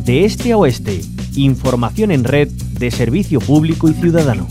De este a oeste, información en red de servicio público y ciudadano.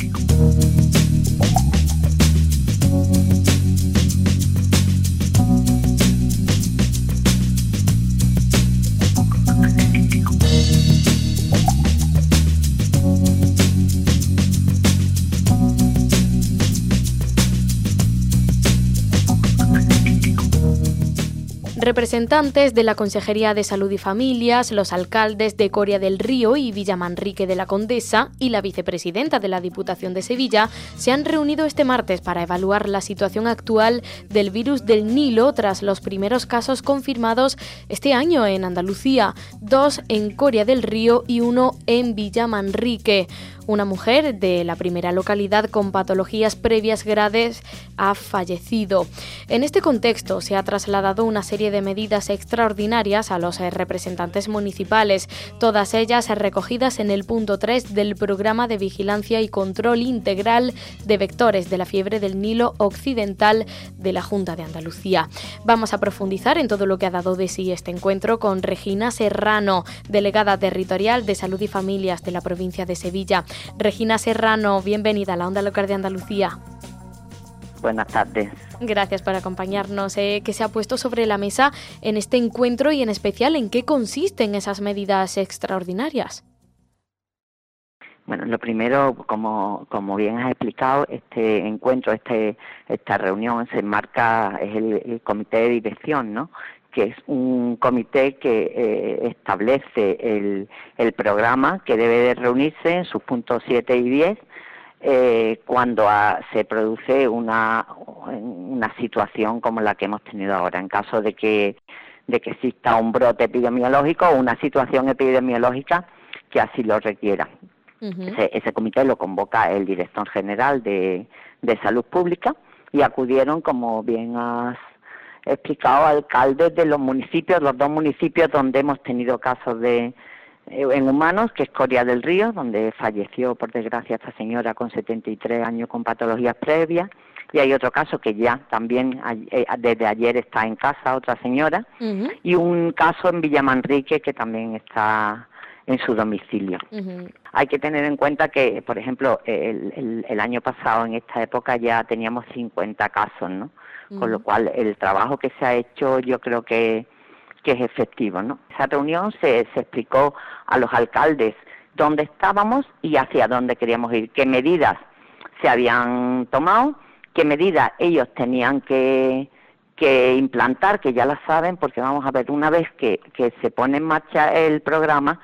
Representantes de la Consejería de Salud y Familias, los alcaldes de Coria del Río y Villamanrique de la Condesa y la vicepresidenta de la Diputación de Sevilla se han reunido este martes para evaluar la situación actual del virus del Nilo tras los primeros casos confirmados este año en Andalucía, 2 en Coria del Río y 1 en Villamanrique. Una mujer de la primera localidad con patologías previas graves ha fallecido. En este contexto se ha trasladado una serie de medidas extraordinarias a los representantes municipales, todas ellas recogidas en el punto 3 del Programa de Vigilancia y Control Integral de Vectores de la Fiebre del Nilo Occidental de la Junta de Andalucía. Vamos a profundizar en todo lo que ha dado de sí este encuentro con Regina Serrano, delegada territorial de Salud y Familias de la provincia de Sevilla. Regina Serrano, bienvenida a la Onda Local de Andalucía. Buenas tardes. Gracias por acompañarnos. ¿Qué se ha puesto sobre la mesa en este encuentro y en especial en qué consisten esas medidas extraordinarias? Bueno, lo primero, como bien has explicado, este encuentro, esta reunión se enmarca, es el comité de dirección, ¿no?, que es un comité que establece el programa que debe de reunirse en sus puntos 7 y 10 cuando se produce una situación como la que hemos tenido ahora, en caso de que exista un brote epidemiológico o una situación epidemiológica que así lo requiera. Uh-huh. Ese comité lo convoca el director general de Salud Pública y acudieron, como bien has explicado, alcaldes de los dos municipios donde hemos tenido casos en humanos, que es Coria del Río, donde falleció por desgracia esta señora con 73 años con patologías previas, y hay otro caso que ya también desde ayer está en casa, otra señora, uh-huh, y un caso en Villamanrique que también está en su domicilio. Uh-huh. Hay que tener en cuenta que, por ejemplo, el año pasado en esta época ya teníamos 50 casos, ¿no? Con lo cual el trabajo que se ha hecho yo creo que es efectivo, ¿no? Esa reunión se explicó a los alcaldes dónde estábamos y hacia dónde queríamos ir, qué medidas se habían tomado, qué medidas ellos tenían que implantar, que ya las saben, porque vamos a ver, una vez que se pone en marcha el programa,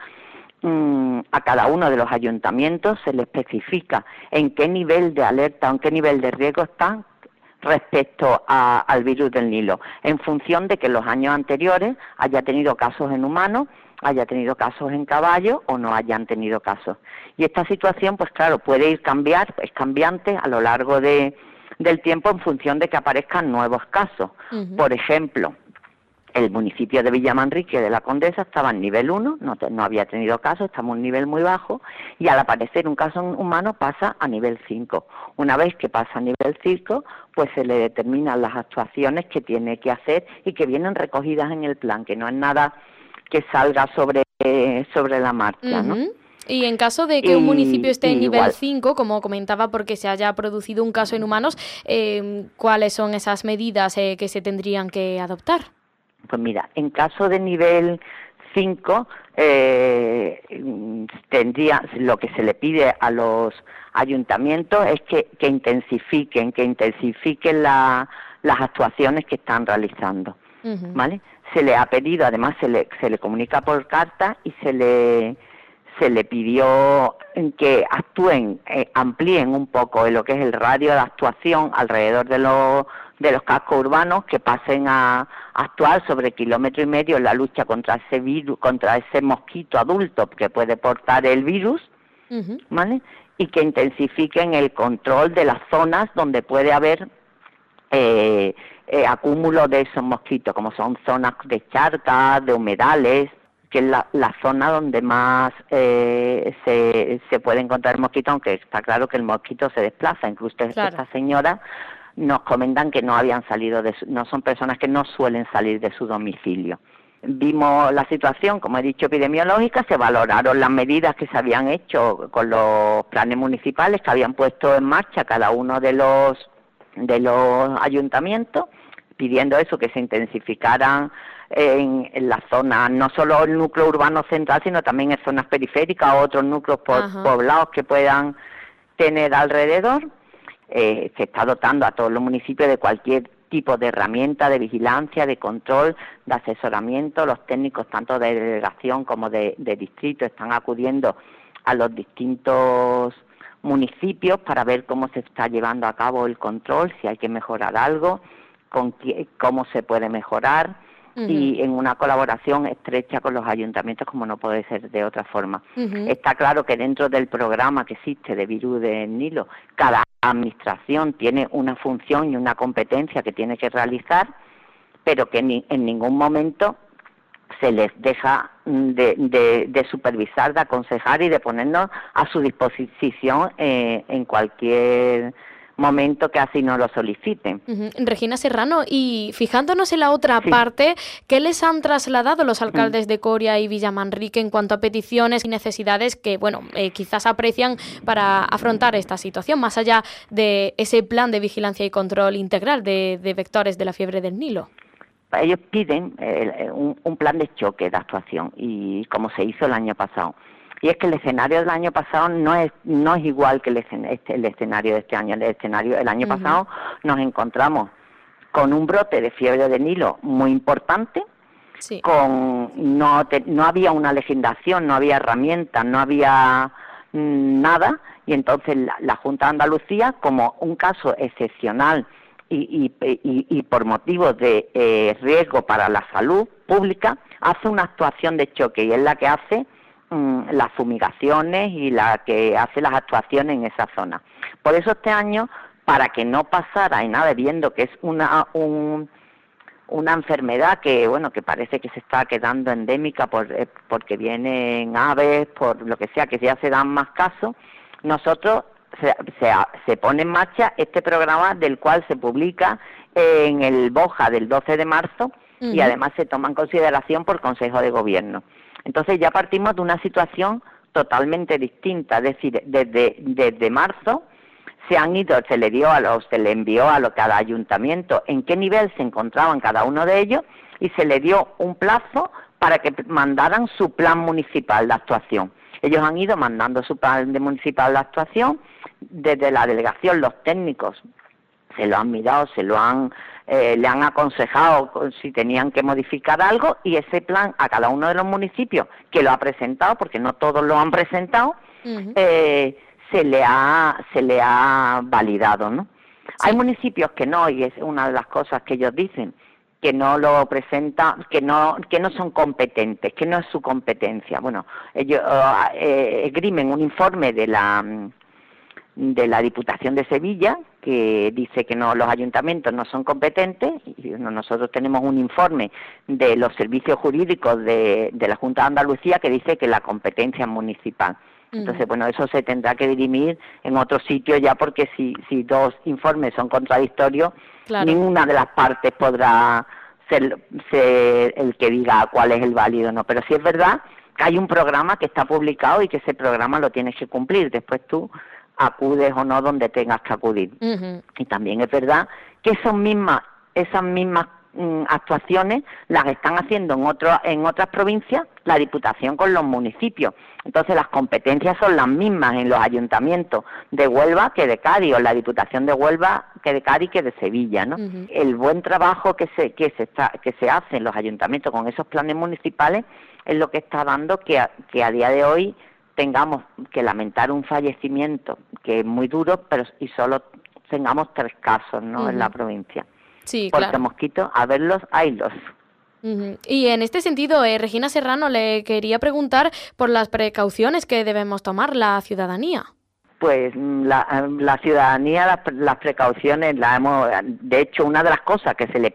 a cada uno de los ayuntamientos se le especifica en qué nivel de alerta o en qué nivel de riesgo están respecto al virus del Nilo, en función de que los años anteriores haya tenido casos en humanos, haya tenido casos en caballos o no hayan tenido casos. Y esta situación, pues claro, puede es cambiante a lo largo del tiempo en función de que aparezcan nuevos casos. Uh-huh. Por ejemplo, el municipio de Villamanrique de la Condesa estaba en nivel 1, no había tenido casos, estamos en un nivel muy bajo, y al aparecer un caso humano pasa a nivel 5. Una vez que pasa a nivel 5, pues se le determinan las actuaciones que tiene que hacer y que vienen recogidas en el plan, que no es nada que salga sobre la marcha, ¿no? Uh-huh. Y en caso de que un municipio esté en nivel 5, como comentaba, porque se haya producido un caso en humanos, ¿cuáles son esas medidas que se tendrían que adoptar? Pues mira, en caso de nivel 5, lo que se le pide a los ayuntamientos es que intensifiquen las actuaciones que están realizando, uh-huh, ¿vale? Se le ha pedido, además se le comunica por carta y se le pidió que actúen, amplíen un poco lo que es el radio de actuación alrededor de los cascos urbanos, que pasen a actuar sobre 1,5 kilómetros en la lucha contra ese virus, contra ese mosquito adulto que puede portar el virus, uh-huh, ¿vale? Y que intensifiquen el control de las zonas donde puede haber acúmulo de esos mosquitos, como son zonas de charcas, de humedales, que es la zona donde más se puede encontrar el mosquito, aunque está claro que el mosquito se desplaza. Incluso claro, esta señora nos comentan que no habían salido no son personas que no suelen salir de su domicilio. vimos la situación, como he dicho, epidemiológica, se valoraron las medidas que se habían hecho con los planes municipales que habían puesto en marcha cada uno de los ayuntamientos, pidiendo eso, que se intensificaran en las zonas, no solo el núcleo urbano central, sino también en zonas periféricas o otros núcleos poblados que puedan tener alrededor. Se está dotando a todos los municipios de cualquier tipo de herramienta de vigilancia, de control, de asesoramiento. Los técnicos, tanto de delegación como de distrito, están acudiendo a los distintos municipios para ver cómo se está llevando a cabo el control, si hay que mejorar algo, cómo se puede mejorar, y en una colaboración estrecha con los ayuntamientos, como no puede ser de otra forma. Está claro que dentro del programa que existe de virus del Nilo, cada administración tiene una función y una competencia que tiene que realizar, pero que en ningún momento se les deja de supervisar, de aconsejar y de ponernos a su disposición en cualquier momento que así no lo soliciten. Regina Serrano, y fijándonos en la otra parte, ¿qué les han trasladado los alcaldes de Coria y Villamanrique en cuanto a peticiones y necesidades que, quizás aprecian para afrontar esta situación, más allá de ese plan de vigilancia y control integral de vectores de la fiebre del Nilo? Ellos piden un plan de choque de actuación, y como se hizo el año pasado. Y es que el escenario del año pasado no es igual que el escenario de este año. El año pasado nos encontramos con un brote de fiebre de Nilo muy importante, no había una legislación, no había herramientas, no había nada, y entonces la Junta de Andalucía, como un caso excepcional y por motivos de riesgo para la salud pública, hace una actuación de choque, y es la que hace las fumigaciones y la que hace las actuaciones en esa zona. Por eso este año, para que no pasara y nada, viendo que es una enfermedad que parece que se está quedando endémica porque vienen aves, por lo que sea, que ya se dan más casos, nosotros se pone en marcha este programa, del cual se publica en el BOJA del 12 de marzo y además se toma en consideración por Consejo de Gobierno. Entonces ya partimos de una situación totalmente distinta, es decir, desde marzo se le envió a cada ayuntamiento en qué nivel se encontraban cada uno de ellos, y se le dio un plazo para que mandaran su plan municipal de actuación. Ellos han ido mandando su plan municipal de actuación. Desde la delegación los técnicos se lo han mirado, le han aconsejado si tenían que modificar algo, y ese plan a cada uno de los municipios que lo ha presentado, porque no todos lo han presentado, se le ha validado, ¿no? Hay municipios que no, y es una de las cosas que ellos dicen, que no lo presentan, que no son competentes, que no es su competencia. Bueno, ellos esgrimen un informe de la Diputación de Sevilla, que dice que los ayuntamientos no son competentes, y nosotros tenemos un informe de los servicios jurídicos de la Junta de Andalucía que dice que la competencia es municipal. Entonces, eso se tendrá que dirimir en otro sitio ya, porque si dos informes son contradictorios, ninguna de las partes podrá ser el que diga cuál es el válido, ¿no? Pero sí es verdad que hay un programa que está publicado y que ese programa lo tienes que cumplir. Después tú acudes o no donde tengas que acudir. Y también es verdad que esas mismas actuaciones las están haciendo en otras provincias la Diputación con los municipios. Entonces las competencias son las mismas en los ayuntamientos de Huelva que de Cádiz, o en la Diputación de Huelva que de Cádiz que de Sevilla, ¿no? El buen trabajo que se hace en los ayuntamientos con esos planes municipales es lo que está dando que a día de hoy tengamos que lamentar un fallecimiento que es muy duro, y solo tengamos 3 casos, ¿no? En la provincia. Sí, porque mosquitos, a verlos, haylos. Y en este sentido, Regina Serrano, le quería preguntar por las precauciones que debemos tomar la ciudadanía. Pues la ciudadanía, las precauciones de hecho, una de las cosas que se le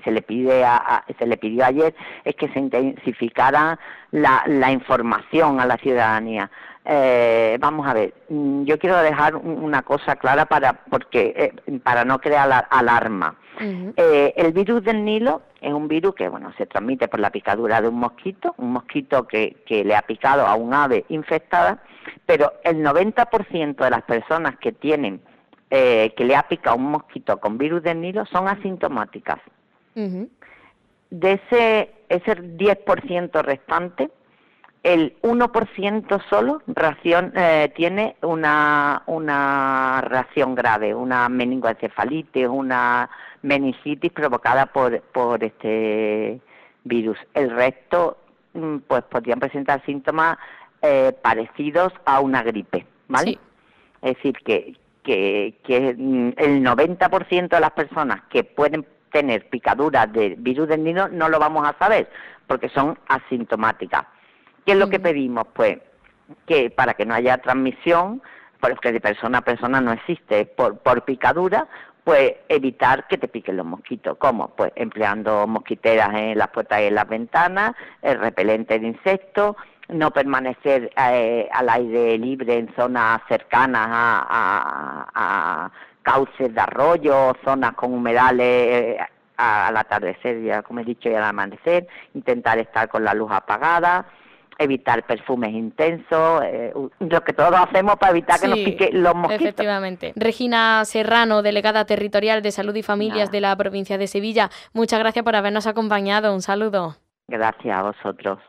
pidió ayer es que se intensificara la información a la ciudadanía. Vamos a ver, yo quiero dejar una cosa clara para no crear alarma. El virus del Nilo es un virus que, bueno, se transmite por la picadura de un mosquito que le ha picado a un ave infectada, pero el 90% de las personas que tienen, que le ha picado un mosquito con virus del Nilo son asintomáticas. De ese 10% restante, el 1% solo tiene una reacción grave, una meningoencefalitis, una meningitis provocada por este virus. El resto, pues podrían presentar síntomas parecidos a una gripe, ¿vale? Sí. Es decir, que el 90% de las personas que pueden tener picaduras de virus del Nilo no lo vamos a saber, porque son asintomáticas. ¿Qué es lo que pedimos? Pues que para que no haya transmisión, porque de persona a persona no existe, por picadura, pues evitar que te piquen los mosquitos. ¿Cómo? Pues empleando mosquiteras en las puertas y en las ventanas, el repelente de insectos, no permanecer al aire libre en zonas cercanas a cauces de arroyo, zonas con humedales al atardecer, ya como he dicho, y al amanecer, intentar estar con la luz apagada, evitar perfumes intensos, lo que todos hacemos para evitar que nos piquen los mosquitos. Efectivamente. Regina Serrano, delegada territorial de Salud y Familias de la provincia de Sevilla, muchas gracias por habernos acompañado. Un saludo. Gracias a vosotros.